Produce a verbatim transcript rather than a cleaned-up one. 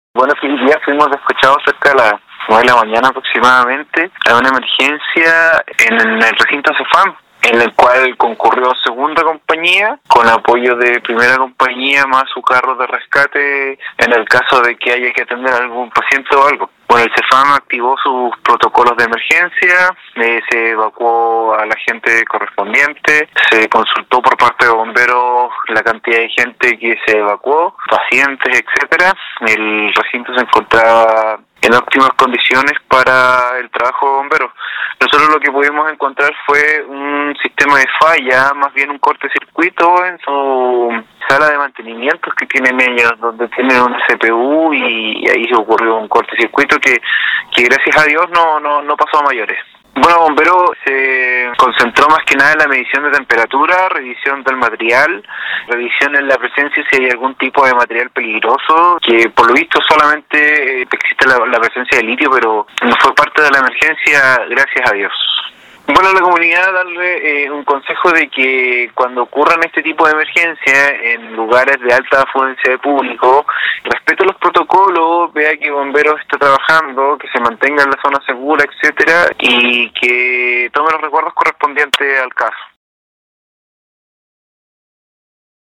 Bueno, que hoy día fuimos despachados cerca de las nueve de la mañana aproximadamente a una emergencia en el recinto CEFAM, en el cual concurrió segunda compañía con apoyo de primera compañía más su carro de rescate en el caso de que haya que atender a algún paciente o algo. Bueno, el CEFAM activó sus protocolos de emergencia, eh, se evacuó a la gente correspondiente, se consultó por parte de bomberos la cantidad de gente que se evacuó, pacientes, etcétera. El recinto se encontraba en óptimas condiciones para el trabajo de bomberos. Nosotros lo que pudimos encontrar fue un sistema de falla, más bien un cortocircuito en su sala de mantenimientos que tienen ellos, donde tienen una C P U y, y ahí se ocurrió un cortocircuito que, que gracias a Dios no, no, no pasó a mayores. Bueno, bombero se concentró más que nada en la medición de temperatura, revisión del material, revisión en la presencia si hay algún tipo de material peligroso, que por lo visto solamente existe la, la presencia de litio, pero no fue parte de la emergencia, gracias a Dios. Bueno, a la comunidad darle eh, un consejo de que cuando ocurran este tipo de emergencia en lugares de alta afluencia de público, respete los protocolos, vea que bomberos está trabajando, que se mantenga en la zona segura, etcétera, y que tome los recuerdos correspondientes al caso.